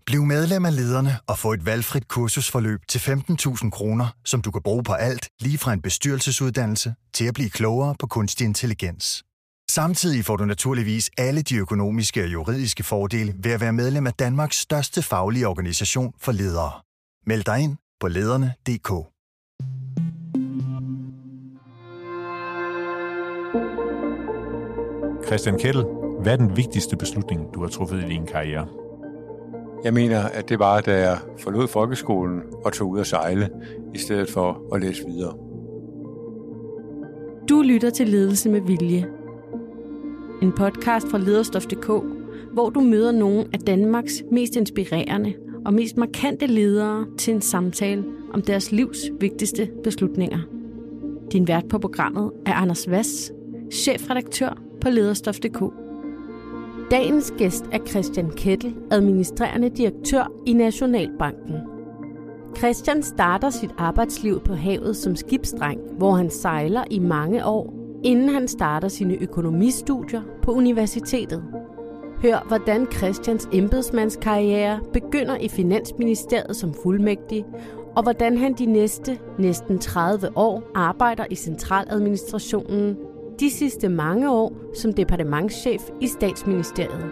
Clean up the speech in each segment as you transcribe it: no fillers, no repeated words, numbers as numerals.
Bliv medlem af Lederne og få et valgfrit kursusforløb til 15.000 kroner, som du kan bruge på alt, lige fra en bestyrelsesuddannelse til at blive klogere på kunstig intelligens. Samtidig får du naturligvis alle de økonomiske og juridiske fordele ved at være medlem af Danmarks største faglige organisation for ledere. Meld dig ind på lederne.dk. Christian Kettel, hvad er den vigtigste beslutning, du har truffet i din karriere? Jeg mener, at det var, da jeg forlod folkeskolen og tog ud at sejle, i stedet for at læse videre. Du lytter til Ledelse med Vilje. En podcast fra Lederstof.dk, hvor du møder nogle af Danmarks mest inspirerende og mest markante ledere til en samtale om deres livs vigtigste beslutninger. Din vært på programmet er Anders Hvass, chefredaktør på Lederstof.dk. Dagens gæst er Christian Kettel, administrerende direktør i Nationalbanken. Christian starter sit arbejdsliv på havet som skibsdreng, hvor han sejler i mange år, inden han starter sine økonomistudier på universitetet. Hør, hvordan Christians embedsmandskarriere begynder i Finansministeriet som fuldmægtig, og hvordan han de næsten 30 år arbejder i centraladministrationen, de sidste mange år som departementschef i Statsministeriet.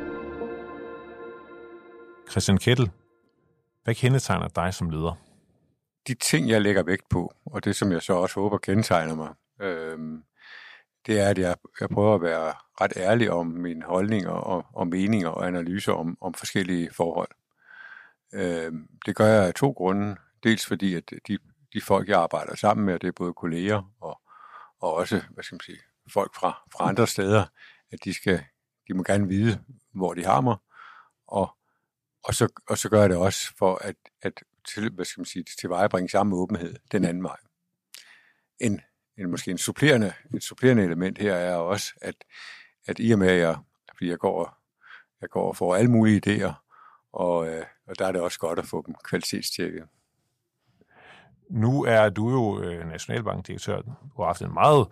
Christian Kettel, hvad kendetegner dig som leder? De ting, jeg lægger vægt på, og det som jeg så også håber kendetegner mig, det er, at jeg prøver at være ret ærlig om mine holdninger og meninger og analyser om forskellige forhold. Det gør jeg af to grunde. Dels fordi, at de folk, jeg arbejder sammen med, det er både kolleger og også, folk fra andre steder, at de må gerne vide, hvor de har mig, og så gør jeg det også for at tilvejebringe samme åbenhed den anden vej. Måske et supplerende element her er også, at i og med, at jeg går og får alle mulige idéer, og der er det også godt at få dem kvalitetstjekket. Nu er du jo Nationalbankdirektør. Du har haft en meget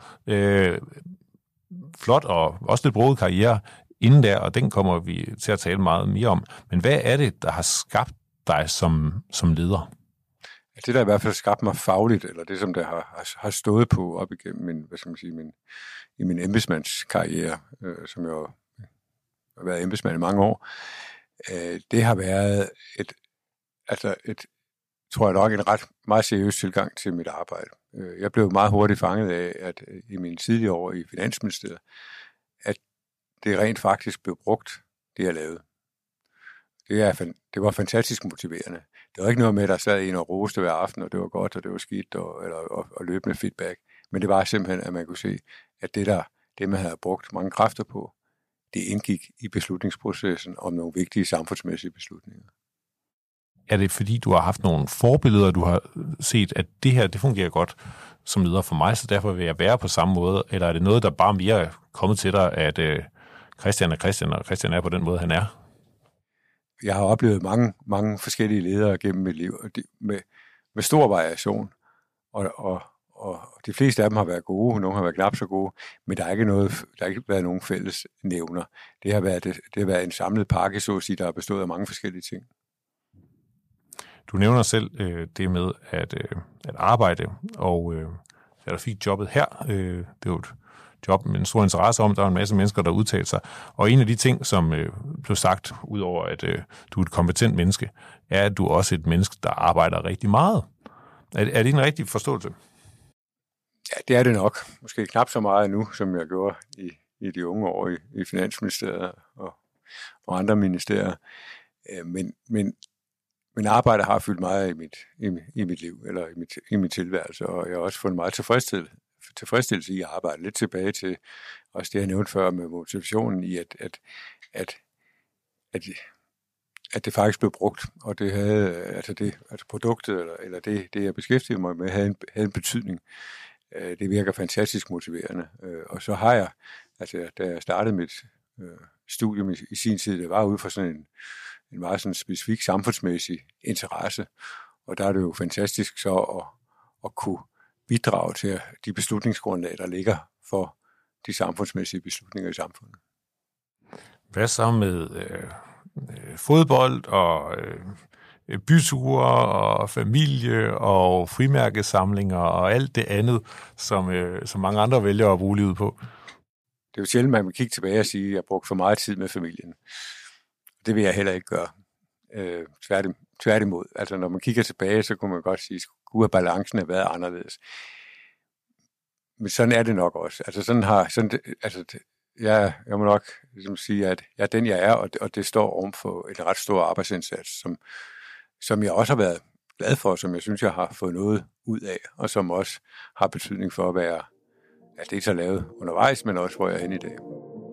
flot og også lidt broget karriere inden der, og den kommer vi til at tale meget mere om. Men hvad er det, der har skabt dig som leder? Det, der i hvert fald skabt mig fagligt, eller det, som der har stået på op igennem min embedsmandskarriere, som jeg har været embedsmand i mange år, det har været tror jeg nok, en ret meget seriøs tilgang til mit arbejde. Jeg blev meget hurtigt fanget af, at i mine tidlige år i Finansministeriet, at det rent faktisk blev brugt, det jeg lavede. Det var fantastisk motiverende. Det var ikke noget med, at der sad en og roste hver aften, og det var godt, og det var skidt, og løbende feedback. Men det var simpelthen, at man kunne se, at det man havde brugt mange kræfter på, det indgik i beslutningsprocessen om nogle vigtige samfundsmæssige beslutninger. Er det fordi, du har haft nogle forbilleder, du har set, at det her, det fungerer godt som leder for mig, så derfor vil jeg være på samme måde? Eller er det noget, der bare mere er kommet til dig, at Christian er Christian, og Christian er på den måde, han er? Jeg har oplevet mange forskellige ledere gennem mit liv, med stor variation, og de fleste af dem har været gode, nogle har været knap så gode, men der har ikke været nogen fælles nævner. Det har været en samlet pakke, så at sige, der har bestået af mange forskellige ting. Du nævner selv det med at arbejde, og da der fik jobbet her, det er jo et job med en stor interesse om, der er en masse mennesker, der udtaler sig, og en af de ting, som blev sagt, udover at du er et kompetent menneske, er, at du er også et menneske, der arbejder rigtig meget. Er det en rigtig forståelse? Ja, det er det nok. Måske knap så meget nu, som jeg gjorde i de unge år i Finansministeriet og andre ministerier, men arbejde har fyldt meget i mit liv, eller i min tilværelse, og jeg har også fundet meget tilfredsstillelse i at arbejde. Lidt tilbage til også det, jeg nævnte før med motivationen i, at det faktisk blev brugt, og det havde, produktet, eller det, jeg beskæftigede mig med, havde en betydning. Det virker fantastisk motiverende. Og så har jeg, da jeg startede mit studium i sin tid, det var ude fra sådan en meget sådan specifik samfundsmæssig interesse, og der er det jo fantastisk så at kunne bidrage til de beslutningsgrundlag, der ligger for de samfundsmæssige beslutninger i samfundet. Hvad så med fodbold og byture og familie og frimærkesamlinger og alt det andet, som mange andre vælger at bruge livet på. Det er jo sjældent, man kan kigge tilbage og sige, at jeg har brugt for meget tid med familien. Det vil jeg heller ikke gøre. Tværtimod. Altså, når man kigger tilbage, så kunne man godt sige, at balancen har været anderledes. Men sådan er det nok også. Altså, jeg må nok ligesom sige, at jeg er den, jeg er, og det står oven for en ret stor arbejdsindsats, som jeg også har været glad for, som jeg synes, jeg har fået noget ud af, og som også har betydning for at være, at det ikke er lavet undervejs, men også hvor jeg er henne i dag.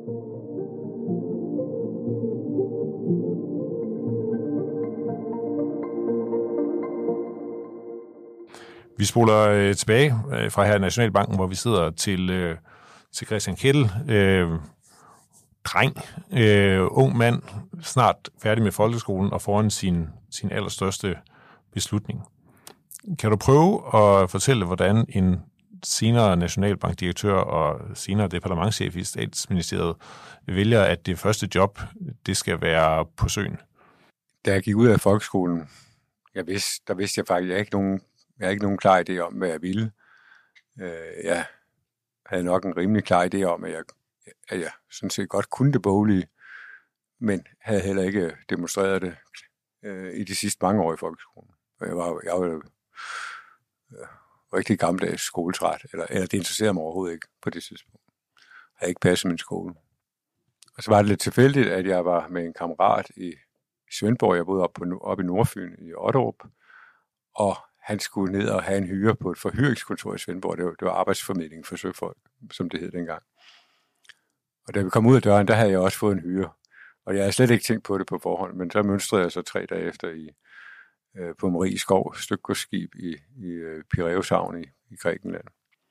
Vi spoler tilbage fra her i Nationalbanken, hvor vi sidder til Christian Kettel, dreng, ung mand, snart færdig med folkeskolen og foran sin allerstørste beslutning. Kan du prøve at fortælle, hvordan en senere nationalbankdirektør og senere departementschef i Statsministeriet vælger, at det første job, det skal være på søen? Da jeg gik ud af folkeskolen, der vidste jeg faktisk, jeg havde ikke nogen klar idé om, hvad jeg ville. Jeg havde nok en rimelig klar idé om, at jeg sådan set godt kunne det boglige, men havde heller ikke demonstreret det i de sidste mange år i folkeskolen. Og jeg var rigtig gammeldags skoletræt, eller det interesserede mig overhovedet ikke på det tidspunkt. Jeg havde ikke passet min skole. Og så var det lidt tilfældigt, at jeg var med en kammerat i Svendborg. Jeg boede oppe i Nordfyn i Otterup, og han skulle ned og have en hyre på et forhyringskontor i Svendborg. Det var arbejdsformidling for søfolk, som det hed dengang. Og da vi kom ud af døren, der havde jeg også fået en hyre. Og jeg havde slet ikke tænkt på det på forhånd, men så mønstrede jeg så 3 dage efter på Marie Skov stykgodsskib i Piræus havn i Grækenland.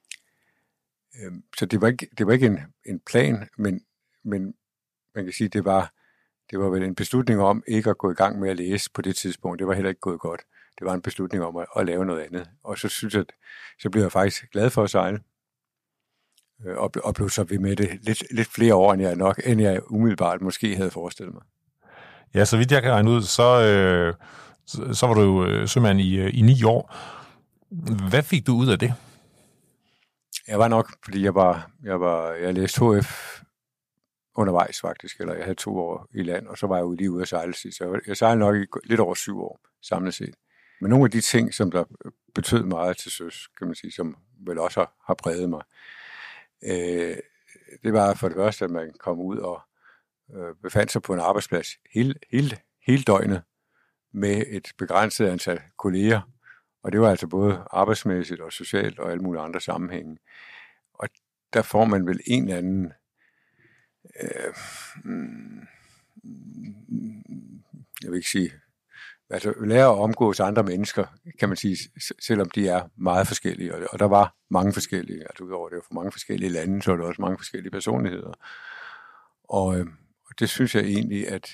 Så det var ikke en plan, men man kan sige, det var vel en beslutning om ikke at gå i gang med at læse på det tidspunkt. Det var heller ikke gået godt. Det var en beslutning om at lave noget andet. Og så synes jeg, så blev jeg faktisk glad for at sejle. Og blev så ved med det lidt flere år, end jeg umiddelbart måske havde forestillet mig. Ja, så vidt jeg kan regne ud, så var du jo sømand i 9 år. Hvad fik du ud af det? Jeg var nok, fordi jeg læste HF undervejs faktisk, eller jeg havde 2 år i land, og så var jeg jo lige ude at sejle sidst. Så jeg sejlede nok i lidt over 7 år samlet set. Men nogle af de ting, som der betød meget til søs, kan man sige, som vel også har præget mig, det var for det første, at man kom ud og befandt sig på en arbejdsplads hele døgnet med et begrænset antal kolleger. Og det var altså både arbejdsmæssigt og socialt og alle mulige andre sammenhænge. Og der får man vel en eller anden jeg vil ikke sige, altså lære at omgås andre mennesker, kan man sige, selvom de er meget forskellige, og der var mange forskellige, altså udover det var for mange forskellige lande, så var der også mange forskellige personligheder. Og det synes jeg egentlig, at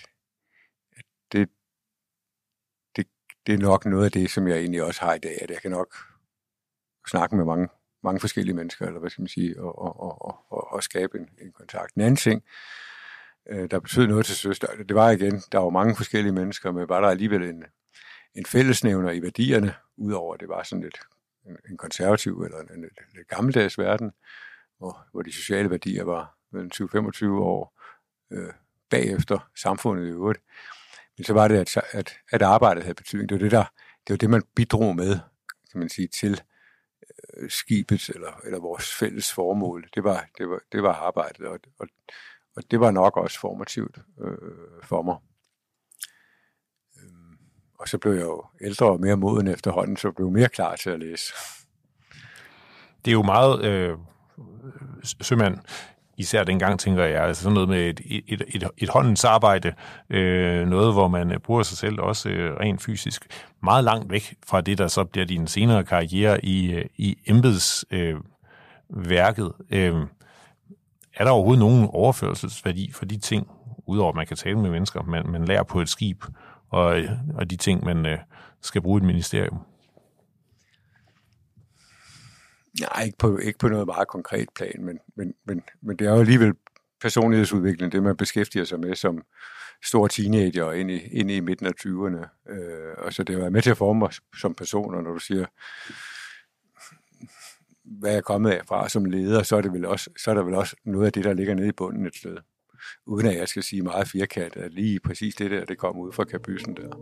det er nok noget af det, som jeg egentlig også har i dag, at jeg kan nok snakke med mange forskellige mennesker, eller hvad skal man sige, og skabe en kontakt. En anden ting, der betød noget til søs, det var igen, der var mange forskellige mennesker, men var der alligevel en fællesnævner i værdierne, udover det var sådan lidt en konservativ eller en lidt gammeldags verden, hvor de sociale værdier var 20-25 år bagefter samfundet i øvrigt. Men så var det, at arbejdet havde betydning. Det var det, man bidrog med, kan man sige, til skibet eller vores fælles formål. Det var arbejdet, og det var nok også formativt for mig. Og så blev jeg jo ældre og mere moden efterhånden, så blev jeg mere klar til at læse. Det er jo meget sømand, især dengang, tænker jeg, altså sådan noget med et håndens arbejde, noget, hvor man bruger sig selv også rent fysisk, meget langt væk fra det, der så bliver din senere karriere i embedsværket. Er der overhovedet nogen overførselsværdi for de ting, udover at man kan tale med mennesker, man lærer på et skib, og de ting, man skal bruge i et ministerium? Nej, ikke på noget meget konkret plan, men det er jo alligevel personlighedsudvikling, det man beskæftiger sig med stor teenager og ind i midten af 20'erne. Og så det var med til at forme mig som person, og når du siger, hvad jeg er kommet af fra som leder, så er der vel også noget af det, der ligger nede i bunden et sted. Uden at jeg skal sige meget firkantet, at lige præcis det der, det kom ud fra kabysen der.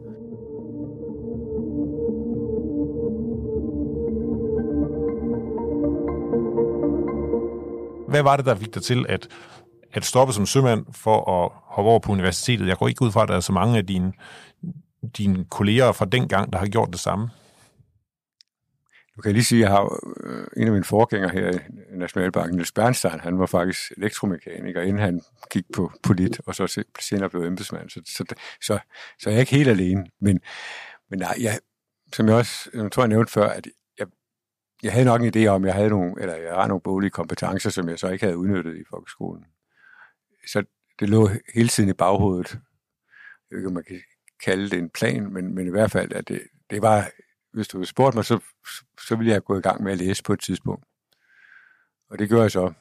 Hvad var det, der fik dig til at stoppe som sømand for at hoppe over på universitetet? Jeg går ikke ud fra, at der er så mange af dine kolleger fra dengang, der har gjort det samme. Du kan lige sige, at jeg har en af mine forgængere her i Nationalbanken, Niels Bernstein, han var faktisk elektromekaniker, inden han gik på polit, og så senere blev embedsmand. Så jeg er ikke helt alene. Men nej, som jeg også tror, jeg nævnte før, at jeg havde nok en idé om, jeg har nogle boglige kompetencer, som jeg så ikke havde udnyttet i folkeskolen. Så det lå hele tiden i baghovedet. Jeg ved ikke, om man kan kalde det en plan, men i hvert fald, at det var, hvis du havde spurgt mig, så ville jeg gå i gang med at læse på et tidspunkt. Og det gjorde jeg så.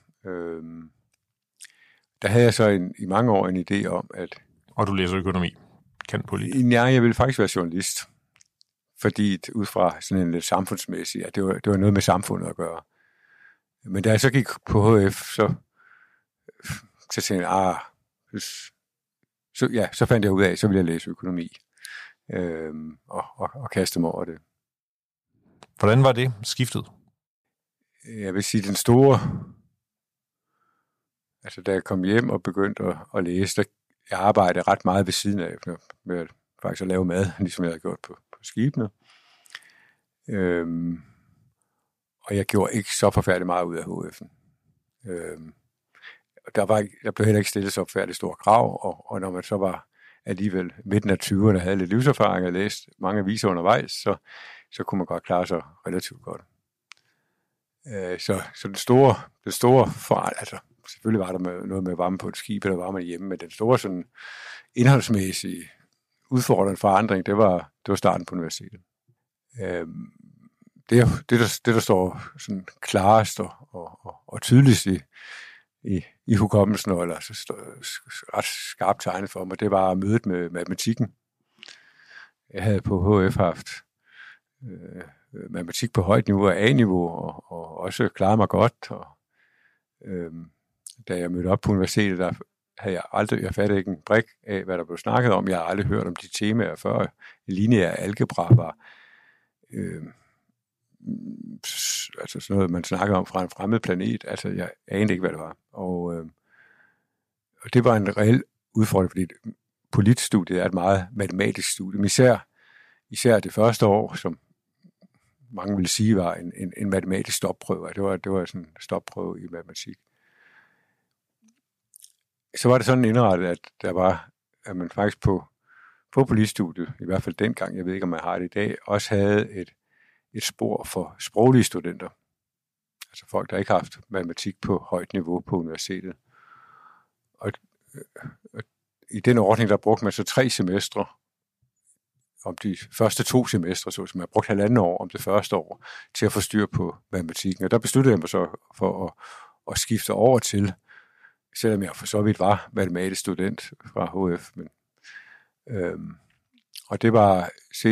Der havde jeg så i mange år en idé om, at... Og du læser økonomi? Ja, jeg ville faktisk være journalist. Fordi ud fra sådan en lidt samfundsmæssig, at det var noget med samfundet at gøre. Men da jeg så gik på HF, så tænkte jeg, så fandt jeg ud af, så ville jeg læse økonomi. Og kaste mig over det. Hvordan var det skiftet? Jeg vil sige, den store... Altså, da jeg kom hjem og begyndte at læse, jeg arbejdede ret meget ved siden af, med faktisk at lave mad, ligesom jeg havde gjort på skibene. Og jeg gjorde ikke så forfærdeligt meget ud af HF'en. Der blev heller ikke stillet så forfærdeligt store krav, og når man så var alligevel midten af 20'erne havde lidt livserfaring og læst mange aviser undervejs, så kunne man godt klare sig relativt godt. Så den store altså selvfølgelig var der noget med varme på et skib, eller varme hjemme, men den store sådan indholdsmæssige udfordrende forandring, det var starten på universitetet. Det der står sådan klarest og tydeligst i hukommelsen, eller så ret skarpt tegnet for mig, det var mødet med matematikken. Jeg havde på HF haft matematik på højt niveau og A-niveau, og også klaret mig godt. Og, da jeg mødte op på universitetet, der havde jeg fattede ikke en brik af, hvad der blev snakket om. Jeg har aldrig hørt om de temaer før. Lineær algebra var altså sådan noget, man snakker om fra en fremmed planet. Altså, jeg anede ikke, hvad det var. Og det var en reel udfordring, fordi politstudiet er et meget matematisk studie. Især det første år, som mange ville sige, var en matematisk stopprøve. Det var sådan en stopprøve i matematik. Så var det sådan indrettet, at man faktisk på politstudiet, i hvert fald dengang, jeg ved ikke, om man har det i dag, også havde et spor for sproglige studenter. Altså folk, der ikke har haft matematik på højt niveau på universitetet. Og i den ordning, der brugte man så 3 semestre om de første 2 semestre, så man brugte 1,5 år om det første år til at få styr på matematikken. Og der besluttede jeg mig så for at skifte over til, selvom jeg for så vidt var matematisk student fra HF. Men, og det var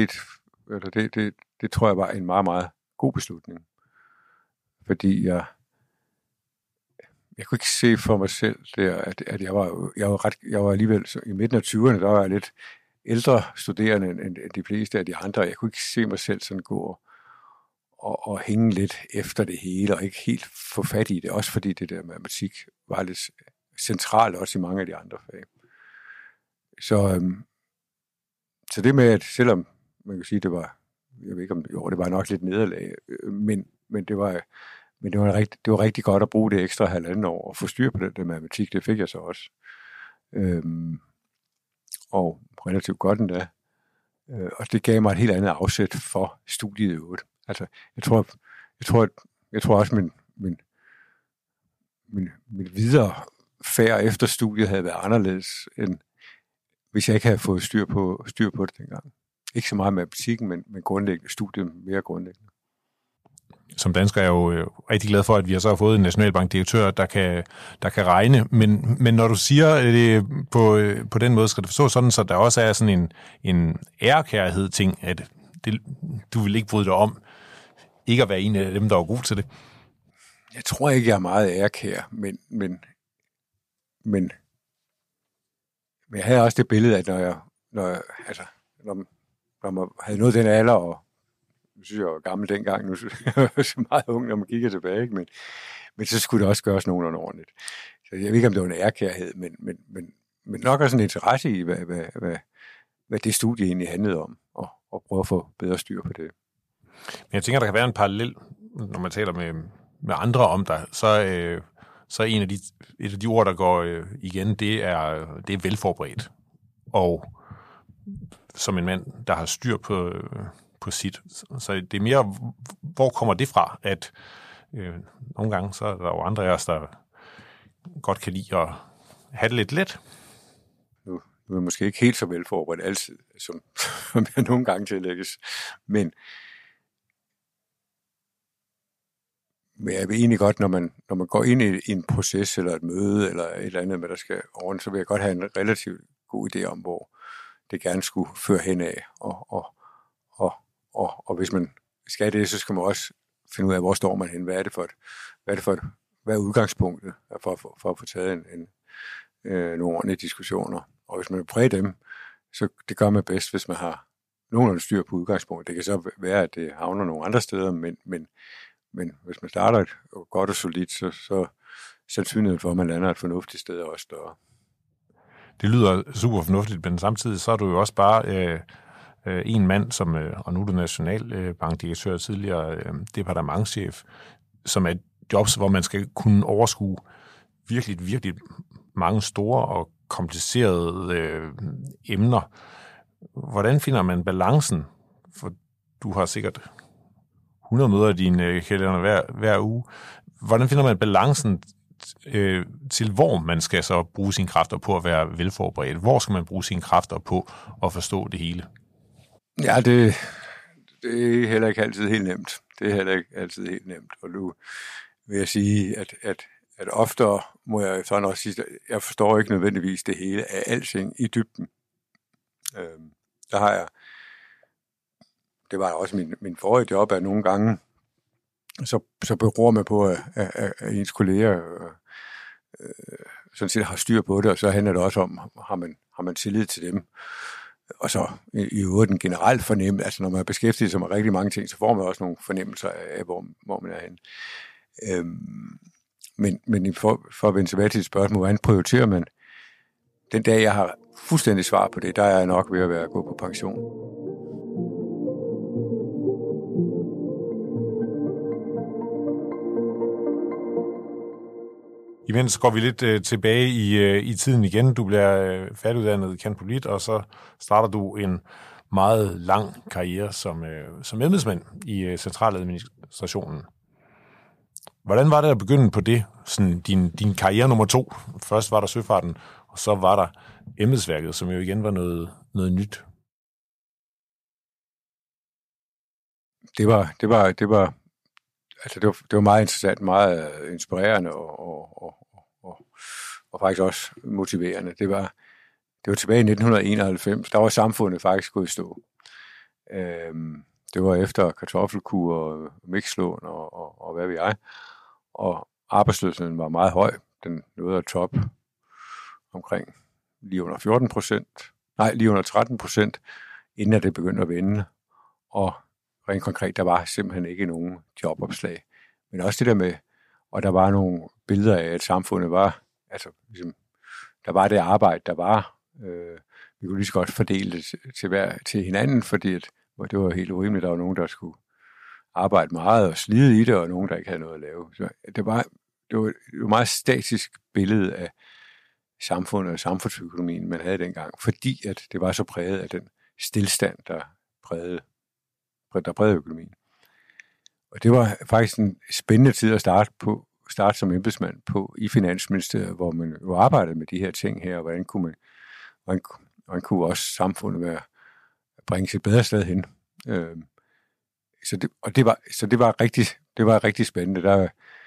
det tror jeg var en meget, meget god beslutning. Fordi jeg kunne ikke se for mig selv der, at jeg var alligevel i midten af 20'erne, der var jeg lidt ældre studerende end de fleste af de andre. Jeg kunne ikke se mig selv sådan gå og hænge lidt efter det hele, og ikke helt få fat i det. Også fordi det der matematik var lidt centralt også i mange af de andre fag. Så det med, at selvom man kan sige, det var, jeg ved ikke om det var nok lidt nederlag, men det var rigtig godt at bruge det ekstra 1,5 år og få styr på den der matematik. Det fik jeg så også. Og relativt godt endda. Og det gav mig et helt andet afsæt for studiet i øvrigt. Altså, jeg tror også, min videre færd efter studiet havde været anderledes, end hvis jeg ikke havde fået styr på det dengang. Ikke så meget matematikken, men grundlæggende studiet mere grundlæggende. som dansker er jo rigtig glad for, at vi har så fået en nationalbankdirektør, der kan regne. Men når du siger det på den måde, skal det forstås sådan, så der også er sådan en ærekærhed ting, at du vil ikke bryde dig om ikke at være en af dem, der er god til det? Jeg tror ikke, jeg er meget ærekær, men jeg havde også det billede, at når man havde nået den alder, og nu synes jeg var gammel dengang, nu synes jeg var så meget ung, når man kigger tilbage, ikke? Men så skulle det også gøres nogenlunde ordentligt. Så jeg ved ikke, om det var en ærekærhed, men nok også en interesse i, hvad det studie egentlig handlede om, og prøve at få bedre styr på det. Men jeg tænker, der kan være en parallel, når man taler med andre om dig, så et af de ord, der går igen, det er velforberedt. Og som en mand, der har styr på sit. Så det er mere, hvor kommer det fra, at nogle gange, så er der jo andre af os, der godt kan lide at have det lidt let. Nu er jeg måske ikke helt så velforberedt altid, som jeg nogle gange tillægges, men jeg vil egentlig godt, når man går ind i en proces, eller et møde, eller et eller andet, hvad der skal ordne, så vil jeg godt have en relativt god idé om, hvor det gerne skulle føre hen af. Og hvis man skal det, så skal man også finde ud af, hvor står man hen. Hvad er udgangspunktet for at få taget nogle ordentlige diskussioner. Og hvis man vil præge dem, så det gør man bedst, hvis man har nogenlunde styr på udgangspunktet. Det kan så være, at det havner nogle andre steder, men hvis man starter godt og solidt, så sandsynligheden for, at man lander et fornuftigt sted er også større. Det lyder super fornuftigt, men samtidig så er du jo også bare en mand, som, og nu er du nationalbankdirektør, tidligere departementschef, som er jobs, hvor man skal kunne overskue virkelig, virkelig mange store og komplicerede emner. Hvordan finder man balancen? For du har sikkert 100 møder i dine kalender hver uge. Hvordan finder man balancen til, hvor man skal så bruge sine kræfter på at være velforberedt? Hvor skal man bruge sine kræfter på at forstå det hele? Ja, det er heller ikke altid helt nemt. Og nu vil jeg sige, at oftere må jeg sådan også sige, at jeg forstår ikke nødvendigvis det hele af alting i dybden. Der har jeg, det var også min forrige job, at nogle gange så beror man på, at ens kolleger sådan set har styr på det, og så handler det også om, har man tillid til dem. Og så i øvrigt en generelt fornemmelse, altså når man beskæftiger sig med rigtig mange ting, så får man også nogle fornemmelser af, hvor man er henne. Men for at vende tilbage til et spørgsmål, hvordan prioriterer man? Den dag, jeg har fuldstændig svar på det, der er jeg nok ved at være gå på pension. Imens går vi lidt tilbage i tiden igen. Du bliver færdiguddannet cand.polit, og så starter du en meget lang karriere som embedsmand i centraladministrationen. Hvordan var det at begynde på det? Sådan din karriere nummer 2. Først var der søfarten, og så var der embedsværket, som jo igen var noget nyt. Det var meget interessant, meget inspirerende og faktisk også motiverende. Det var tilbage i 1991. Der var samfundet faktisk gået i stå. Det var efter kartoffelkur og mikslån og hvad ved jeg. Og arbejdsløsheden var meget høj. Den nåede at top omkring lige under 13%, inden det begyndte at vende. Og rent konkret, der var simpelthen ikke nogen jobopslag. Men også det der med, og der var nogle billeder af, at samfundet var, altså ligesom, der var det arbejde, der var. Vi kunne lige så godt fordele det til hinanden, fordi det var helt urimeligt. Der var nogen, der skulle arbejde meget og slide i det, og nogen, der ikke havde noget at lave. Så det var et meget statisk billede af samfundet og samfundsøkonomien, man havde dengang, fordi at det var så præget af den stilstand, der prægede økonomien. Og det var faktisk en spændende tid at starte som embedsmand på i Finansministeriet, hvor man jo arbejdede med de her ting her, og hvordan kunne også samfundet bringes et bedre sted hen. det var rigtig spændende. Der,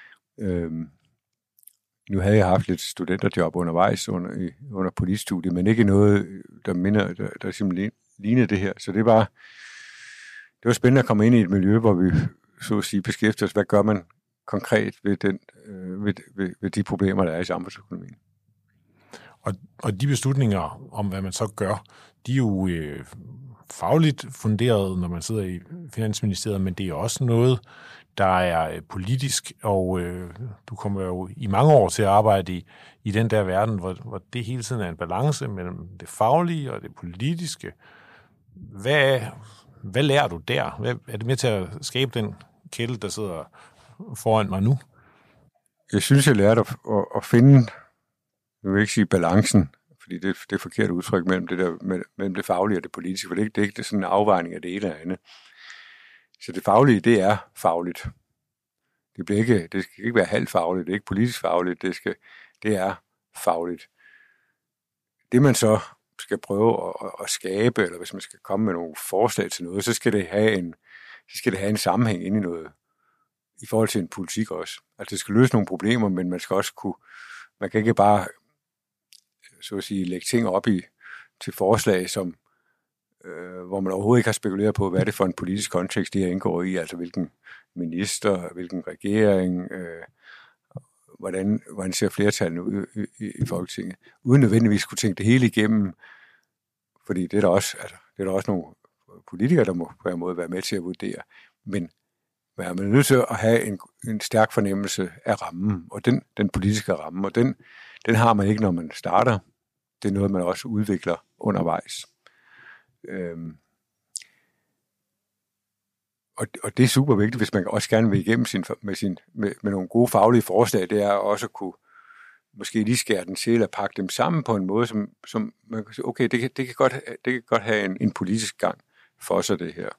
nu havde jeg haft lidt studenterjob undervejs under politistudiet, men ikke noget, der simpelthen lignede det her. Så det var spændende at komme ind i et miljø, hvor vi så at sige beskæftiger os. Hvad gør man konkret ved de problemer, der er i samfundsøkonomien? Og de beslutninger om, hvad man så gør, de er jo fagligt funderet, når man sidder i Finansministeriet, men det er også noget, der er politisk, og du kommer jo i mange år til at arbejde i den der verden, hvor det hele tiden er en balance mellem det faglige og det politiske. Hvad lærer du der? Er det med til at skabe den kælde, der sidder foran mig nu? Jeg synes, jeg lærte at finde, jeg vil ikke sige balancen, fordi det er forkert udtryk mellem det faglige og det politiske, for det er ikke sådan en afvejning af det ene eller andet. Så det faglige, det er fagligt. Det skal ikke være halvfagligt, det er ikke politisk fagligt, det er fagligt. Det man så skal prøve at skabe, eller hvis man skal komme med nogle forslag til noget, så skal det have en sammenhæng ind i noget, i forhold til en politik også. Altså det skal løse nogle problemer, men man skal også man kan ikke bare, så at sige, lægge ting op til forslag, som hvor man overhovedet ikke har spekuleret på, hvad er det for en politisk kontekst, det her indgår i, altså hvilken minister, hvilken regering, hvordan ser flertallene ud i Folketinget, uden nødvendigvis kunne tænke det hele igennem, fordi det er der også nogle politikere, der må på en måde være med til at vurdere, men man er nødt til at have en stærk fornemmelse af rammen, og den politiske ramme, og den har man ikke, når man starter. Det er noget, man også udvikler undervejs. Og det er super vigtigt, hvis man også gerne vil igennem med nogle gode faglige forslag, det er også at kunne måske lige skære den til, eller pakke dem sammen på en måde, som man kan sige, okay, det kan godt have en politisk gang for sig, det her.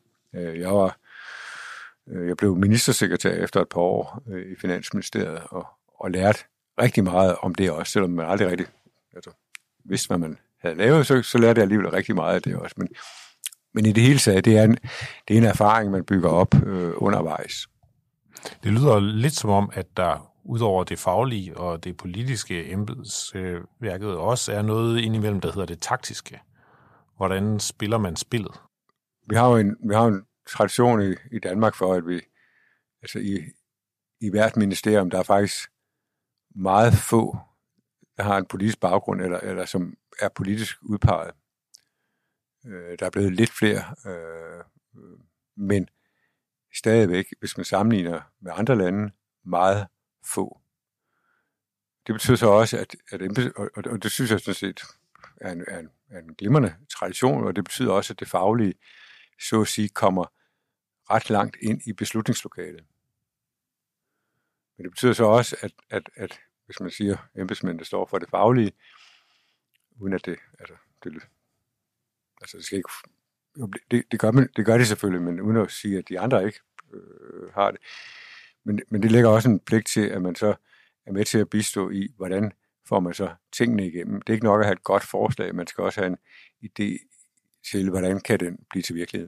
Jeg blev ministersekretær efter et par år i Finansministeriet, og lærte rigtig meget om det også, selvom man aldrig rigtig vidste, hvad man havde lavet, så lærte jeg alligevel rigtig meget af det også. Men i det hele taget, det er en erfaring, man bygger op undervejs. Det lyder lidt som om, at der udover det faglige og det politiske embedsværket også er noget indimellem, der hedder det taktiske. Hvordan spiller man spillet? Vi har jo en tradition i Danmark for, at vi altså i hvert ministerium, der er faktisk meget få, der har en politisk baggrund, eller som er politisk udpeget. Der er blevet lidt flere, men stadigvæk, hvis man sammenligner med andre lande, meget få. Det betyder så også, og det synes jeg sådan set er en glimrende tradition, og det betyder også, at det faglige, så at sige, kommer ret langt ind i beslutningslokalet. Men det betyder så også, at hvis man siger, embedsmænd, der står for det faglige, uden at det skal ikke, det gør det selvfølgelig, men uden at sige, at de andre ikke har det. Men det lægger også en pligt til, at man så er med til at bistå i, hvordan får man så tingene igennem. Det er ikke nok at have et godt forslag, man skal også have en idé til, hvordan kan den blive til virkelighed.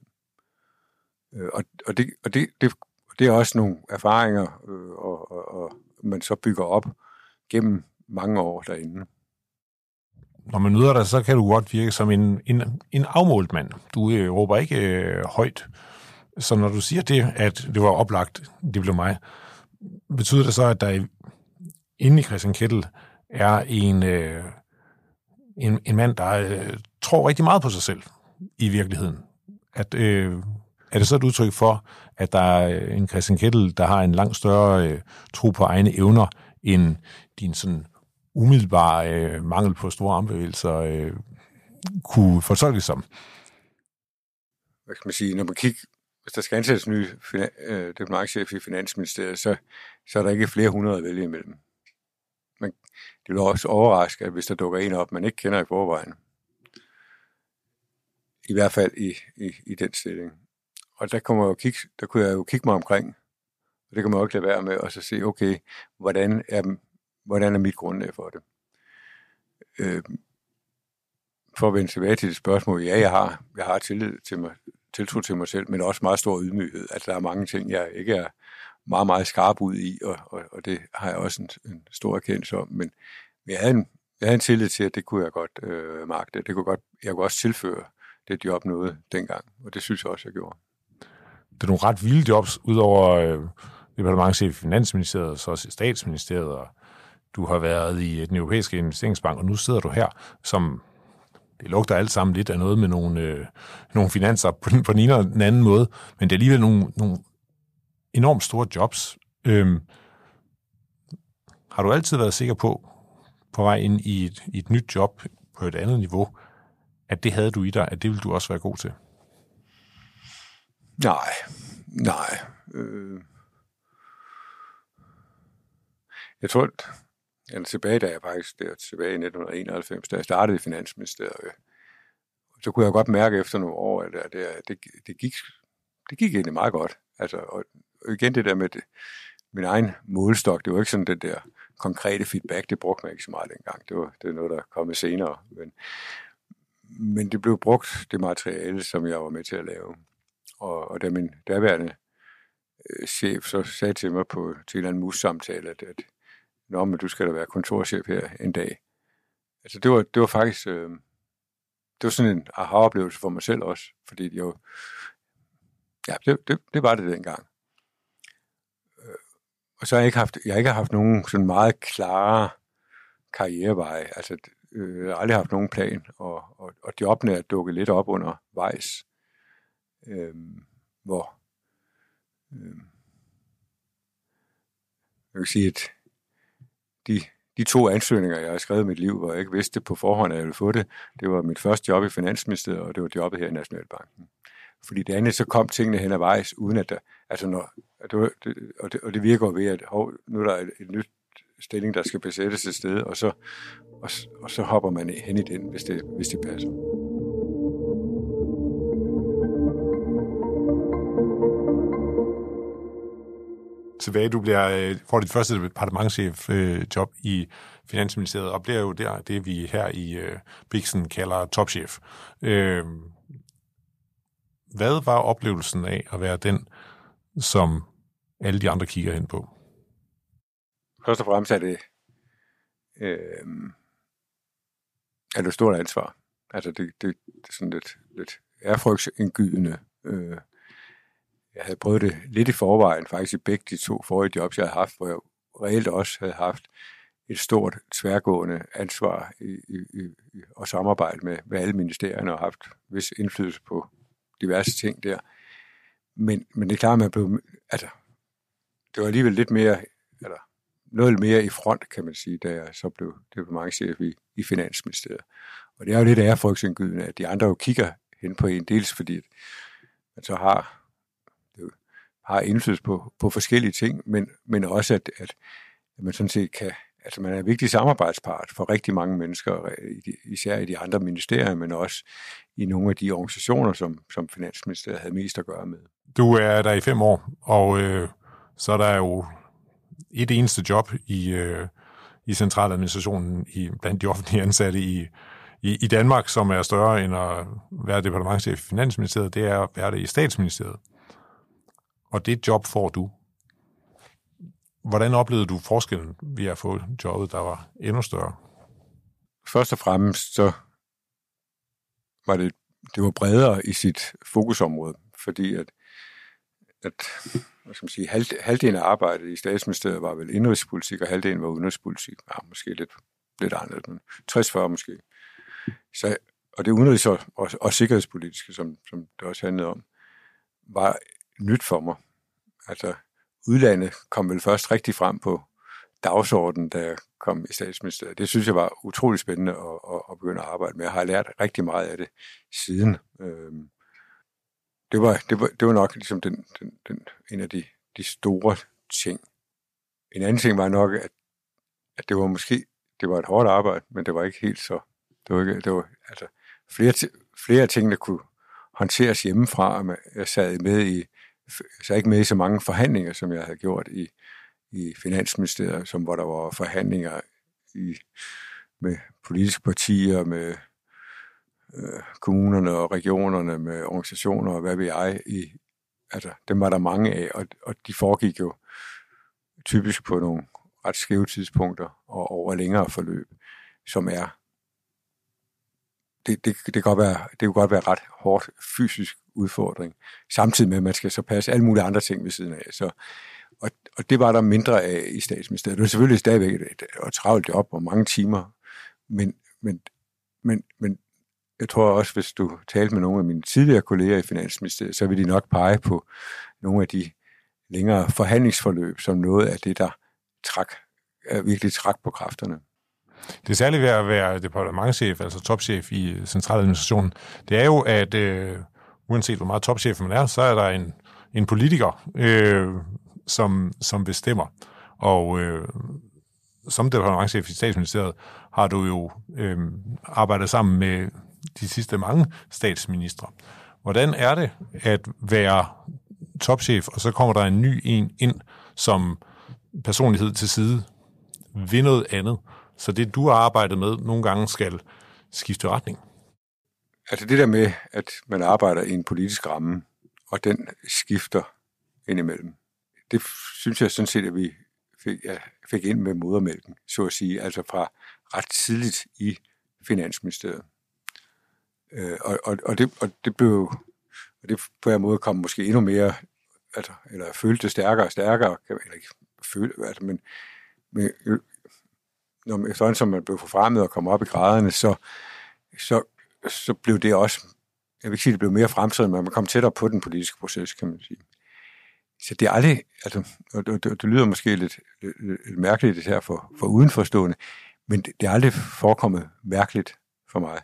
Og det er også nogle erfaringer, og man så bygger op gennem mange år derinde. Når man møder dig, så kan du godt virke som en afmålt mand. Du råber ikke højt. Så når du siger det, at det var oplagt, det blev mig, betyder det så, at der inde i Christian Kettel er en mand, der tror rigtig meget på sig selv i virkeligheden? Er det så et udtryk for, at der er en Christian Kettel, der har en langt større tro på egne evner, end din sådan umiddelbare mangel på store armbevægelser kunne fortolkes som? Hvad kan man sige? Når man kigger, hvis der skal ansættes en ny departementschef i Finansministeriet, så er der ikke flere hundrede at vælge imellem. Men det vil også overraske, at hvis der dukker en op, man ikke kender i forvejen. I hvert fald i den stilling. Og der kunne jeg jo kigge mig omkring, og det kan man jo ikke lade være med, og så se, okay, hvordan er mit grundlag for det? For at vende tilbage til det spørgsmål, ja, jeg har tillid til mig tiltro til mig selv, men også meget stor ydmyghed. Altså, der er mange ting, jeg ikke er meget, meget skarp ud i, og det har jeg også en stor erkendelse om. Men jeg havde en tillid til, at det kunne jeg godt magte. Jeg kunne også tilføre det job noget dengang, og det synes jeg også, jeg gjorde. Det er nogle ret vilde jobs, udover departementschef i Finansministeriet, og så også i Statsministeriet, og du har været i den europæiske investeringsbank, og nu sidder du her, som det lugter alt sammen lidt af noget med nogle finanser på den ene og den anden måde, men det er alligevel nogle enormt store jobs. Har du altid været sikker på vej ind i et nyt job på et andet niveau, at det havde du i dig, at det ville du også være god til? Nej. Jeg tror, tilbage i 1991, da jeg startede i Finansministeriet, så kunne jeg godt mærke efter nogle år, at det gik egentlig meget godt. Altså, og igen det der med min egen målestok, det var ikke sådan det der konkrete feedback, det brugte man ikke så meget dengang. Det er noget, der er kommet senere. Men det blev brugt, det materiale, som jeg var med til at lave. Og da min daværende chef så sagde til mig til en eller anden mus-samtale, at nå, men du skal da være kontorchef her en dag. Altså det var faktisk, det var sådan en aha-oplevelse for mig selv også, fordi det var det dengang. Og så har jeg ikke haft nogen sådan meget klare karriereveje. Altså, jeg har aldrig haft nogen plan, og jobbene er dukket lidt op undervejs, hvor jeg vil sige, at de 2 ansøgninger, jeg har skrevet i mit liv, hvor jeg ikke vidste på forhånd, at jeg ville få det, det var mit første job i Finansministeriet, og det var jobbet her i Nationalbanken. Fordi det andet, så kom tingene hen ad vejs, uden at der, altså og det virker ved, at nu er der et nyt stilling, der skal besættes et sted, og så hopper man hen i den, hvis det passer. Tilbage, du får dit første departementschef-job i Finansministeriet, og bliver jo det vi her i Biksen kalder topchef. Hvad var oplevelsen af at være den, som alle de andre kigger hen på? Først og fremmest er det et stort ansvar. Altså det er sådan lidt ærefrygtsindgydende. Jeg havde prøvet det lidt i forvejen, faktisk i begge de 2 forrige jobs, jeg havde haft, hvor jeg reelt også havde haft et stort tværgående ansvar og samarbejde med alle ministerierne og haft vis indflydelse på diverse ting der. Men det er klart, at man blev, altså, det var alligevel lidt mere, eller noget mere i front, kan man sige, da jeg så blev departementschef i Finansministeriet. Og det er jo lidt ærefrygtsindgydende, at de andre jo kigger hen på en, dels fordi man så har indflydelse på forskellige ting, men også at man sådan set kan, altså man er en vigtig samarbejdspart for rigtig mange mennesker, især i de andre ministerier, men også i nogle af de organisationer, som Finansministeriet havde mest at gøre med. Du er der i 5 år, og så er der jo et eneste job i centraladministrationen blandt de offentlige ansatte i Danmark, som er større end at være departementschef i Finansministeriet, det er at være det i Statsministeriet. Og det job får du. Hvordan oplevede du forskellen ved at få jobbet, der var endnu større? Først og fremmest så var det var bredere i sit fokusområde, fordi at hvad skal man sige, halvdelen af arbejdet i Statsministeriet var vel indrigspolitik, og halvdelen var udenrigspolitik. Ja, måske lidt anderledes, men 60-40 måske. Så, og det udenrigs- og sikkerhedspolitiske, som det også handlede om, var nyt for mig. Altså, udlandet kom vel først rigtig frem på dagsordenen, da jeg kom i Statsministeriet. Det synes jeg var utrolig spændende at begynde at arbejde med. Jeg har lært rigtig meget af det siden. Det var nok ligesom en af de store ting. En anden ting var nok, at det var et hårdt arbejde, men det var ikke helt så. Det var altså flere af tingene kunne håndteres hjemmefra. Jeg sad ikke med i så mange forhandlinger, som jeg havde gjort i Finansministeriet, hvor der var forhandlinger med politiske partier, med kommunerne og regionerne med organisationer og hvad ved jeg. Dem var der mange af, og de foregik jo typisk på nogle ret skæve tidspunkter og over længere forløb, som er det kan godt være ret hårdt fysisk udfordring, samtidig med, at man skal så passe alle mulige andre ting ved siden af. Og det var der mindre af i Statsministeriet. Det var selvfølgelig stadigvæk et travlt job og mange timer, men jeg tror også, hvis du talte med nogle af mine tidligere kolleger i Finansministeriet, så vil de nok pege på nogle af de længere forhandlingsforløb som noget af det, der virkelig trak på kræfterne. Det er særligt ved at være departementschef, altså topchef i centraladministrationen. Det er jo, at uanset hvor meget topchef man er, så er der en politiker, som bestemmer. Og som departementschef i Statsministeriet har du jo arbejdet sammen med de sidste mange statsministre. Hvordan er det at være topchef, og så kommer der en ny ind som personlighed til side ved noget andet? Så det, du har arbejdet med, nogle gange skal skifte retning. Altså det der med, at man arbejder i en politisk ramme, og den skifter indimellem, det synes jeg sådan set, at vi fik ind med modermælken, så at sige, altså fra ret tidligt i Finansministeriet. Og det på en måde kom måske endnu mere, eller følte det stærkere og stærkere, eller ikke føle, altså, men når efterhånden som man blev forfremmet og kom op i graderne, så blev det også, jeg vil ikke sige, det blev mere fremtrædende, men man kom tættere på den politiske proces, kan man sige. Så det er aldrig, altså, det lyder måske lidt mærkeligt det her for udenforstående, men det er aldrig forekommet mærkeligt for mig,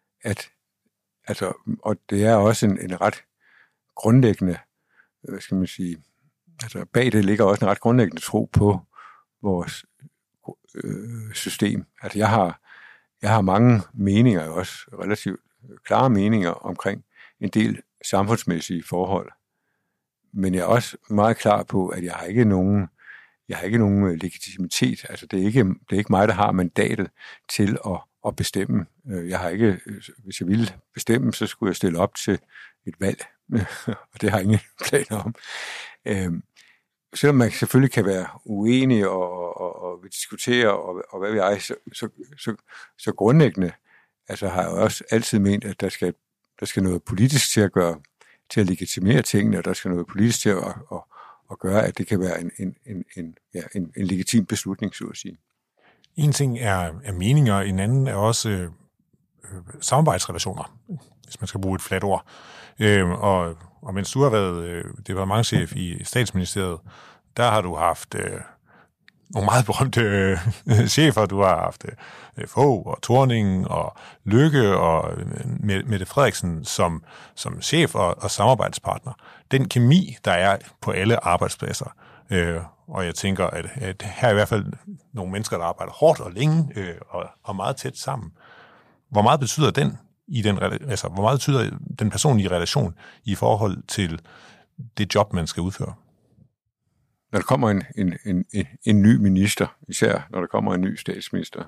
og det er også en ret grundlæggende, hvad skal man sige, altså bag det ligger også en ret grundlæggende tro på vores system. Altså jeg har mange meninger, også relativt klare meninger omkring en del samfundsmæssige forhold. Men jeg er også meget klar på, at jeg har ikke nogen legitimitet. Altså det er ikke mig, der har mandatet til at bestemme. Jeg har ikke, hvis jeg ville bestemme, så skulle jeg stille op til et valg, og det har jeg ingen planer om. Selvom man selvfølgelig kan være uenig og vil diskutere, og hvad ved jeg, så grundlæggende altså har jeg også altid ment, at der skal noget politisk til at legitimere tingene, og der skal noget politisk til at gøre, at det kan være en legitim beslutning, så at sige. En ting er meninger, en anden er også samarbejdsrelationer, hvis man skal bruge et fladt ord. Og mens du har været departementschef i Statsministeriet, der har du haft nogle meget berømte chefer. Du har haft Fogh og Thorning og Løkke og Mette Frederiksen som chef og samarbejdspartner. Den kemi, der er på alle arbejdspladser, og jeg tænker, at her er i hvert fald nogle mennesker, der arbejder hårdt og længe og meget tæt sammen. Hvor meget betyder den hvor meget betyder den personlige relation i forhold til det job, man skal udføre? Når der kommer en ny minister, især når der kommer en ny statsminister,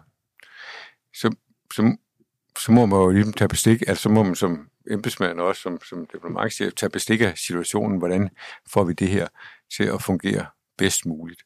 så må man jo ligesom tage bestik, altså så må man som embedsmand og også som departementschef tage bestik af situationen, hvordan får vi det her til at fungere bedst muligt.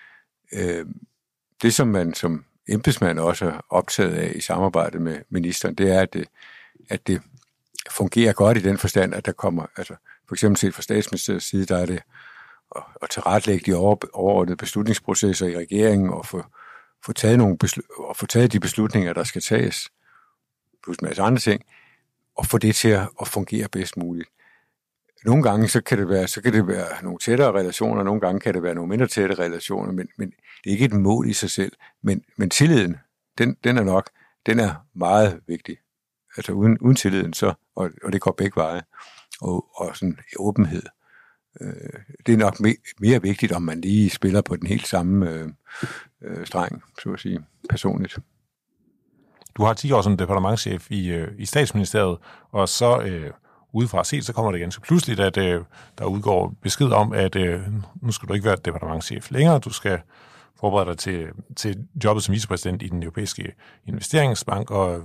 Det, som man som embedsmand også er optaget af i samarbejde med ministeren, det er, at det fungerer godt i den forstand, at der kommer, altså for eksempel set fra Statsministeriets side, der er det at tilrettelægge de overordnede beslutningsprocesser i regeringen og få taget de beslutninger, der skal tages, plus en masse andre ting, og få det til at fungere bedst muligt. Nogle gange så kan det være nogle tættere relationer, nogle gange kan det være nogle mindre tætte relationer, men det er ikke et mål i sig selv. Men tilliden, den er meget vigtig. Altså uden tilliden, så, og det går begge veje, og sådan åbenhed. Det er nok mere vigtigt, om man lige spiller på den helt samme streng, så at sige, personligt. Du har 10 år som departementschef i Statsministeriet, og så udefra set, så kommer det ganske pludseligt, at der udgår besked om, at nu skal du ikke være departementschef længere, du skal forberede dig til jobbet som vicepræsident i den europæiske investeringsbank, og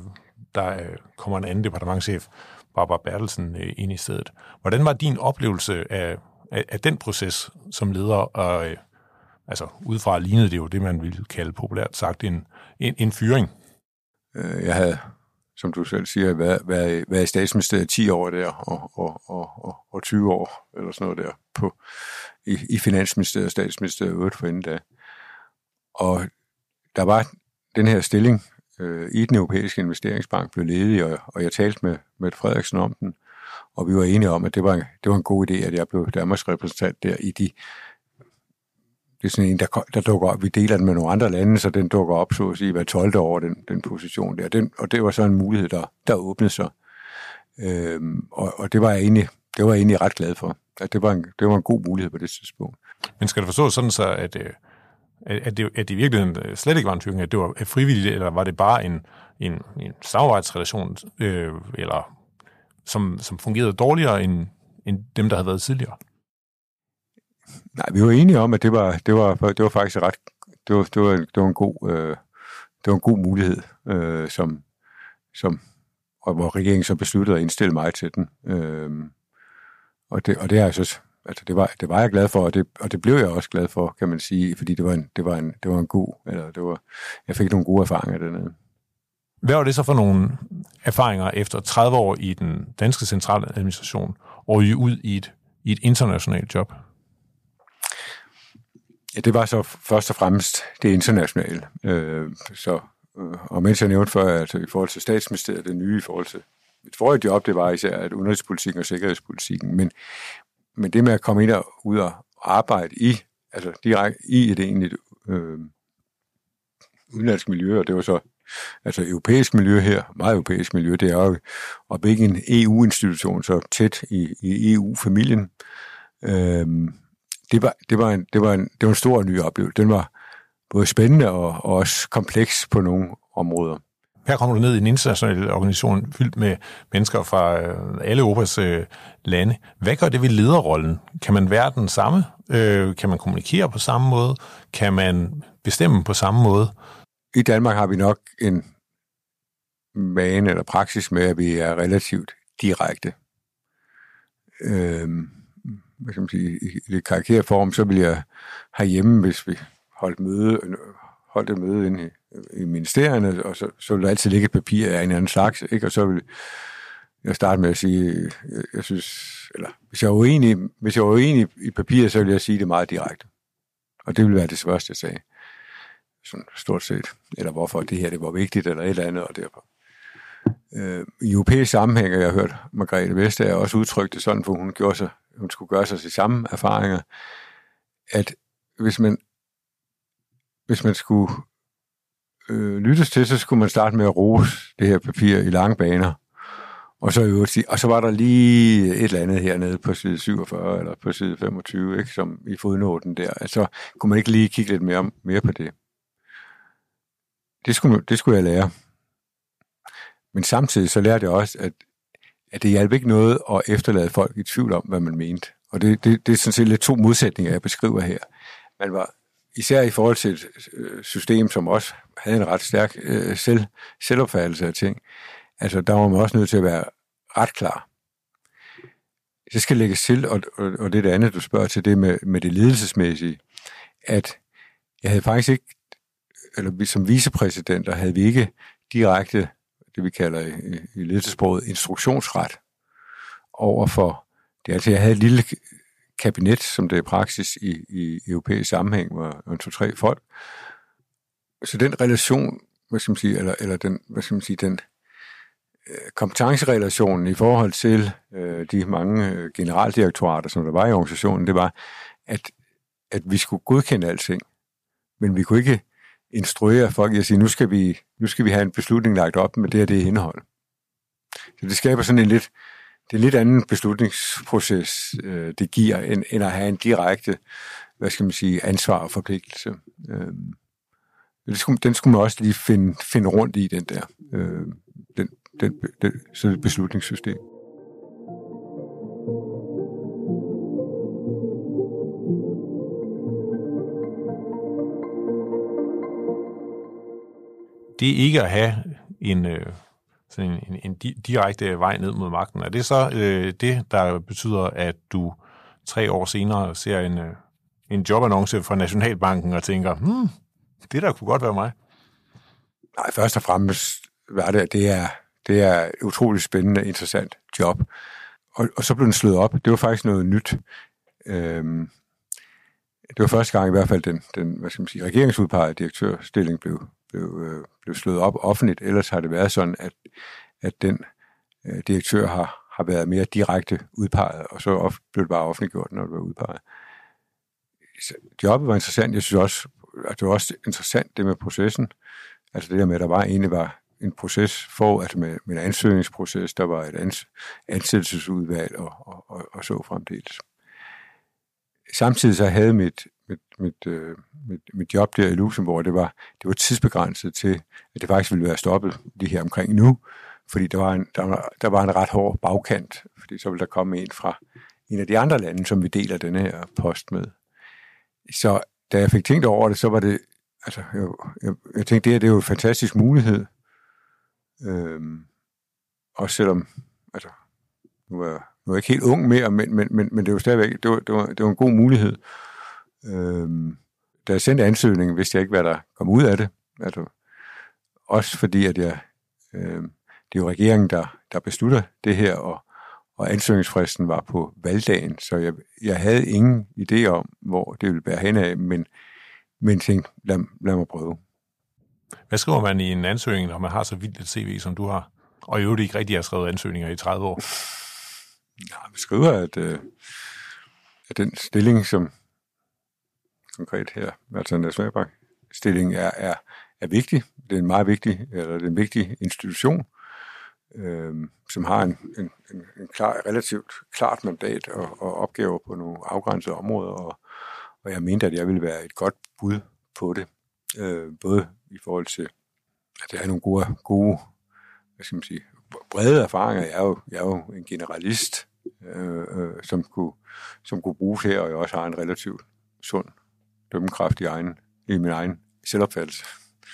der kommer en anden departementschef, Barbara Bertelsen, ind i stedet. Hvordan var din oplevelse af den proces som leder? Og, altså udefra lignede det jo det, man ville kalde populært sagt en fyring. Jeg havde, som du selv siger, været i statsministeriet 10 år der, og 20 år, eller sådan noget der, i Finansministeriet og Statsministeriet øvrigt for inden da. Og der var den her stilling i den europæiske investeringsbank blev ledig, og jeg talte med Mette Frederiksen om den, og vi var enige om, at det var en god idé, at jeg blev Danmarks repræsentant der i det er sådan en, der dukker op. Vi deler den med nogle andre lande, så den dukker op, så at sige, hver 12. år, den position der. Og det var så en mulighed, der åbnede sig. Og det var jeg egentlig ret glad for. At det var en god mulighed på det tidspunkt. Men skal det forstås sådan så, at det i virkeligheden slet ikke var en fyring, at det var frivilligt, eller var det bare en samarbejdsrelation, eller som fungerede dårligere end dem, der havde været tidligere? Nej, vi var enige om, at det var faktisk ret. Det var en god mulighed, og hvor regeringen så besluttede at indstille mig til den. Og det er jeg så, altså det var jeg glad for, og det blev jeg også glad for, kan man sige, fordi det var en god, jeg fik nogle gode erfaringer dernede. Hvad var det så for nogle erfaringer efter 30 år i den danske centraladministration og ud i et internationalt job? Ja, det var så først og fremmest det internationale. Og mens jeg nævnte før, altså i forhold til statsministeriet, det nye i forhold til mit forrige job, det var især at udenrigspolitikken og sikkerhedspolitikken. Men det med at komme ind og ud og arbejde direkte i et egentligt udenlandsk miljø, og det var så altså europæisk miljø her, meget europæisk miljø, det er jo at bygge en EU-institution så tæt i EU-familien. Det var en stor ny oplevelse. Den var både spændende og også kompleks på nogle områder. Her kommer du ned i en international organisation fyldt med mennesker fra alle Europas lande. Hvad gør det ved lederrollen? Kan man være den samme? Kan man kommunikere på samme måde? Kan man bestemme på samme måde? I Danmark har vi nok en vane eller praksis med, at vi er relativt direkte. Hvad kan man sige, i lidt karikeret form, så vil jeg herhjemme, hvis vi holdt et møde inde i ministerierne, og så vil der altid ligge et papir af en anden slags, ikke? Og så vil jeg starte med at sige, jeg synes, eller hvis jeg er uenig i papiret, så vil jeg sige det meget direkte. Og det vil være det første, jeg sagde. Sådan stort set. Eller hvorfor det her, det var vigtigt, eller et eller andet, og derfor. I europæisk sammenhæng, og jeg har hørt Margrethe Vestager også udtrykke det sådan, for hun skulle gøre sig til samme erfaringer, at hvis man skulle lyttes til, så skulle man starte med at rose det her papir i lange baner, og så var der lige et eller andet hernede på side 47 eller på side 25, ikke, som i fodnoten der, altså kunne man ikke lige kigge lidt mere på det. Det skulle jeg lære. Men samtidig så lærte jeg også, at det hjalp ikke noget at efterlade folk i tvivl om, hvad man mente. Og det er sådan set lidt to modsætninger, jeg beskriver her. Man var især i forhold til et system, som også havde en ret stærk selvopfattelse af ting. Altså, der var man også nødt til at være ret klar. Det skal lægges til, og det andet, du spørger til, det med det ledelsesmæssige, at jeg havde faktisk ikke, eller som vicepræsidenter havde vi ikke direkte, det vi kalder i ledelsesproget, instruktionsret overfor det. Altså, jeg havde et lille kabinet, som det er praksis i europæisk sammenhæng, var 2-3 folk. Så den relation, den kompetencerelationen i forhold til de mange generaldirektorater, som der var i organisationen, det var, at vi skulle godkende alting, men vi kunne ikke instruere folk i at sige, nu skal vi have en beslutning lagt op med det indhold. Så det skaber sådan det er en lidt anden beslutningsproces, det giver, end at have en direkte, ansvar og forpligtelse. Den skulle man også lige finde rundt i, den der sådan et beslutningssystem. Det ikke at have en sådan en direkte vej ned mod magten. Er det så det, der betyder, at du 3 år senere ser en jobannonce fra Nationalbanken og tænker, det der kunne godt være mig? Nej, først og fremmest var det, at det er et utroligt spændende, interessant job. Og så blev den slået op. Det var faktisk noget nyt. Det var første gang i hvert fald, den hvad skal man sige, regeringsudpegede direktørstilling blev slået op offentligt. Ellers har det været sådan, at den direktør har været mere direkte udpeget, og så blev det bare offentliggjort, når det var udpeget. Så jobbet var interessant. Jeg synes også, at det var også interessant det med processen. Altså det der med, at der egentlig var en proces altså med en ansøgningsproces, der var et ansættelsesudvalg og så fremdeles. Samtidig så havde mit job der i Luxembourg, det var tidsbegrænset til, at det faktisk ville være stoppet lige her omkring nu, fordi der var en ret hård bagkant, fordi så ville der komme en fra en af de andre lande, som vi deler denne her post med. Så da jeg fik tænkt over det, så var det, altså jeg tænkte, det er jo en fantastisk mulighed, også selvom, altså nu er jeg ikke helt ung mere, men det var stadigvæk, det var en god mulighed. Da jeg sendte ansøgningen, vidste jeg ikke, hvad der kom ud af det. Altså, også fordi, at det er jo regeringen, der beslutter det her, og ansøgningsfristen var på valgdagen, så jeg havde ingen idé om, hvor det ville bære hen af, men tænkte, lad mig prøve. Hvad skriver man i en ansøgning, når man har så vildt et CV, som du har? Og i øvrigt ikke rigtig har skrevet ansøgninger i 30 år. Ja, vi skriver, at den stilling, som konkret her, altså Nationalbank-stillingen er vigtig. Det er en meget vigtig, eller det er en vigtig institution, som har en relativt klart mandat og opgaver på nogle afgrænsede områder, og jeg mente, at jeg ville være et godt bud på det. Både i forhold til, at jeg har nogle gode, hvad skal man sige, brede erfaringer. Jeg er jo en generalist, som kunne bruges her, og jeg også har en relativt sund dømmekraft i min egen selvopfattelse.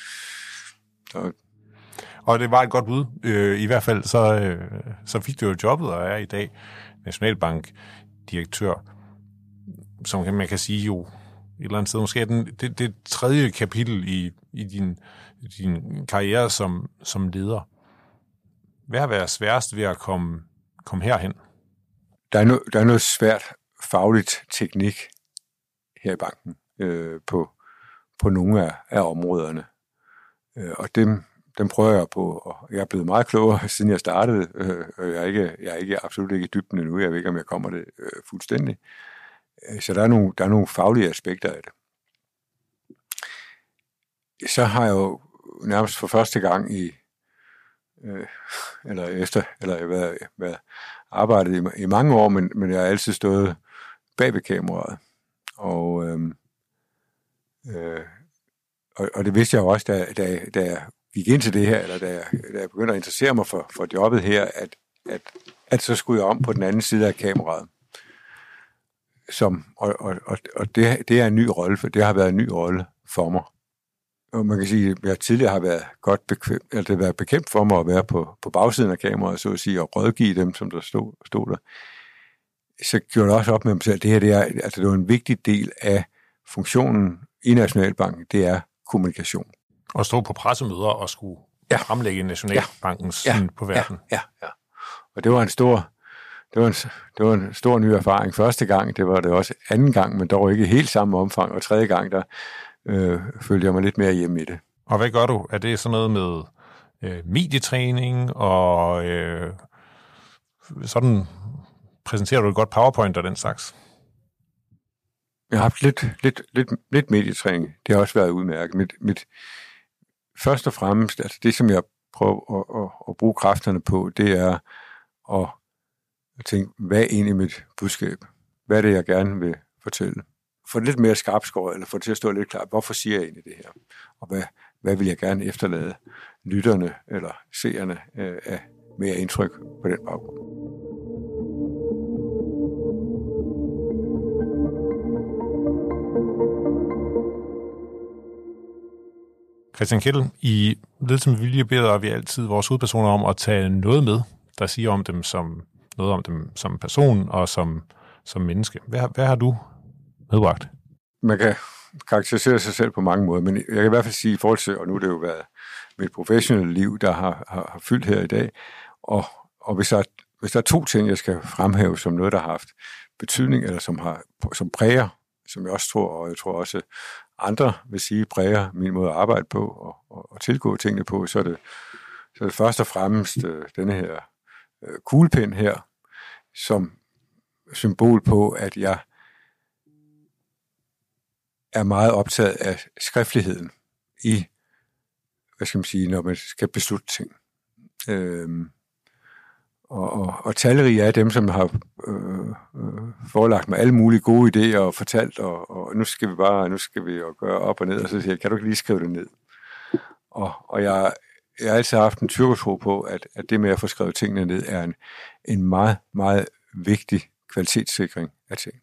Og det var et godt bud. I hvert fald så fik du jo jobbet, og er i dag Nationalbank-direktør, som man kan sige jo et eller andet sted. Måske er det tredje kapitel i din karriere som leder. Hvad har været sværest ved at komme herhen? Der er noget svært fagligt teknik her i banken på nogle af områderne. Og dem prøver jeg på, og jeg er blevet meget klogere, siden jeg startede. Jeg er absolut ikke i dybden endnu. Jeg ved ikke, om jeg kommer det fuldstændig. Så der er nogle faglige aspekter af det. Så har jeg jo nærmest for første gang jeg har været arbejdet i mange år, men jeg har altid stået bag ved kameraet. Og det vidste jeg jo også, da jeg gik ind til det her, eller da jeg begyndte at interessere mig for jobbet her, at så skulle jeg om på den anden side af kameraet. Og det er en ny rolle, for det har været en ny rolle for mig. Og man kan sige, at jeg tidligere har været det har været bekvemt for mig at være på bagsiden af kameraet, så at sige, og rådgive dem, som der stod der. Så gjorde det også op med mig selv, at det var en vigtig del af funktionen i Nationalbanken, det er kommunikation. Og stå på pressemøder og skulle fremlægge Nationalbankens syn på verden. Ja. Og det var en stor ny erfaring. Første gang, det var det også. Anden gang, men dog ikke helt samme omfang. Og tredje gang, der følte jeg mig lidt mere hjemme i det. Og hvad gør du? Er det sådan noget med medietræning, og sådan præsenterer du et godt PowerPoint og den slags? Jeg har haft lidt medietræning. Det har også været udmærket. Først og fremmest, altså det, som jeg prøver at bruge kræfterne på, det er at tænke, hvad er egentlig mit budskab? Hvad er det, jeg gerne vil fortælle? Få det lidt mere skarpskåret, eller få det til at stå lidt klart, hvorfor siger jeg egentlig det her? Og hvad vil jeg gerne efterlade lytterne eller seerne af mere indtryk på den baggrund? Christian Kettel, i Ledelse med Vilje beder vi altid vores hovedpersoner om at tage noget med, der siger om dem noget om dem som person og som menneske. Hvad har du medbragt? Man kan karakterisere sig selv på mange måder, men jeg kan i hvert fald sige i forhold til, og nu er det jo været mit professionelle liv, der har fyldt her i dag, og hvis der er 2 ting, jeg skal fremhæve som noget, der har haft betydning, eller som præger, som jeg også tror, og jeg tror også andre vil sige, præger min måde at arbejde på og tilgå tingene på, så er det først og fremmest denne her kuglepen her, som symbol på, at jeg er meget optaget af skriftligheden i, når man skal beslutte ting. Og talrige af dem, som har forelagt mig alle mulige gode idéer og fortalt, og nu skal vi gøre op og ned, og så siger jeg, kan du ikke lige skrive det ned? Og jeg har altid haft en tyrketro på, at det med at få skrevet tingene ned, er en meget, meget vigtig kvalitetssikring af ting.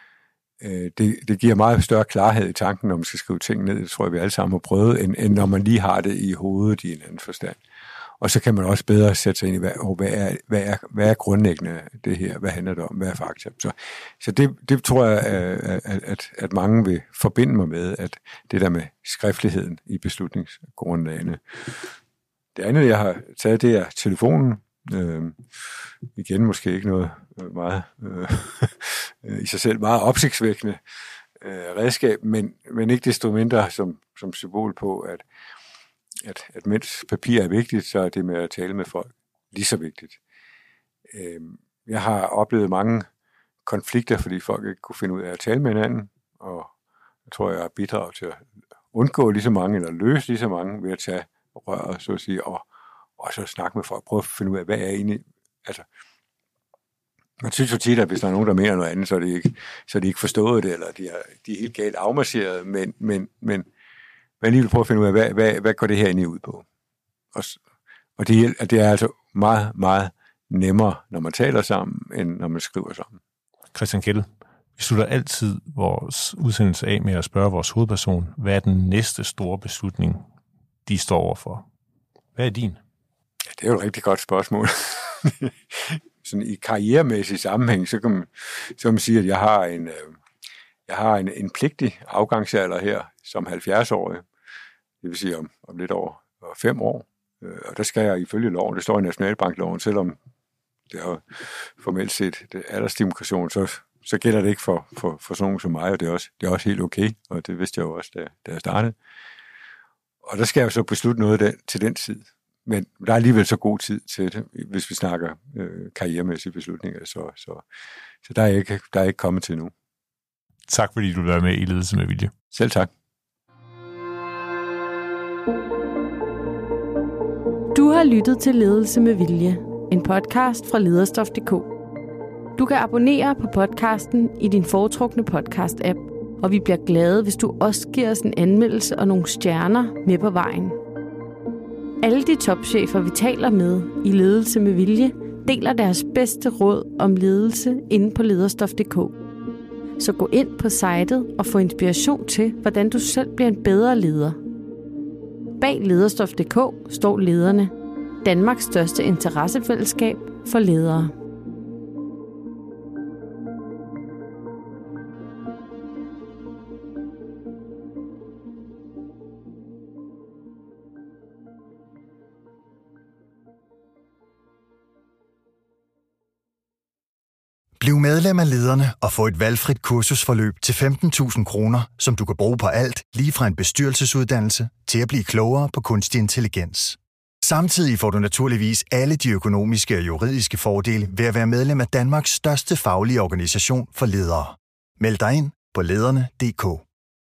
Det giver meget større klarhed i tanken, når man skal skrive ting ned. Det tror jeg, vi alle sammen har prøvet, end når man lige har det i hovedet i en anden forstand. Og så kan man også bedre sætte sig ind i, hvad er grundlæggende det her? Hvad handler det om? Hvad er fakta? Så det tror jeg, at mange vil forbinde mig med, at det der med skriftligheden i beslutningsgrundlagene. Det andet, jeg har taget, det er telefonen. Igen måske ikke noget meget i sig selv meget opsigtsvækkende redskab, men ikke desto mindre som symbol på, at mens papir er vigtigt, så er det med at tale med folk lige så vigtigt. Jeg har oplevet mange konflikter, fordi folk ikke kunne finde ud af at tale med hinanden, og jeg tror, jeg har bidraget til at undgå lige så mange, eller løse lige så mange, ved at tage røret, så at sige, og så snakke med folk, prøve at finde ud af, hvad er egentlig, altså, man synes jo tit, at hvis der er nogen, der mener noget andet, så er de ikke forstået det, eller de er helt galt afmarcheret, men alligevel prøve at finde ud af, hvad går det her egentlig ud på? Og det er altså meget, meget nemmere, når man taler sammen, end når man skriver sammen. Christian Kettel, vi slutter altid vores udsendelse af med at spørge vores hovedperson, hvad er den næste store beslutning, de står overfor? Hvad er din? Ja, det er jo et rigtig godt spørgsmål. Sådan i karrieremæssig sammenhæng, så kan man sige, at jeg har en pligtig afgangsalder her som 70-årig. Det vil sige om lidt over 5 år. Og der skal jeg ifølge loven, det står i Nationalbankloven, selvom det er formelt set aldersdemokration, så gælder det ikke for sådan nogen som mig, og det er også helt okay, og det vidste jeg jo også, da jeg startede. Og der skal jeg jo så beslutte noget til den tid. Men der er alligevel så god tid til det, hvis vi snakker karrieremæssige beslutninger, så der er ikke kommet til nu. Tak fordi du var med i Ledelse med Vilje. Selv tak. Du har lyttet til Ledelse med Vilje, en podcast fra Lederstof.dk. Du kan abonnere på podcasten i din foretrukne podcast-app, og vi bliver glade, hvis du også giver os en anmeldelse og nogle stjerner med på vejen. Alle de topchefer, vi taler med i Ledelse med Vilje, deler deres bedste råd om ledelse inde på Lederstof.dk. Så gå ind på sitet og få inspiration til, hvordan du selv bliver en bedre leder. Bag Lederstof.dk står Lederne, Danmarks største interessefællesskab for ledere. Bliv medlem af Lederne og få et valgfrit kursusforløb til 15.000 kroner, som du kan bruge på alt, lige fra en bestyrelsesuddannelse til at blive klogere på kunstig intelligens. Samtidig får du naturligvis alle de økonomiske og juridiske fordele ved at være medlem af Danmarks største faglige organisation for ledere. Meld dig ind på lederne.dk.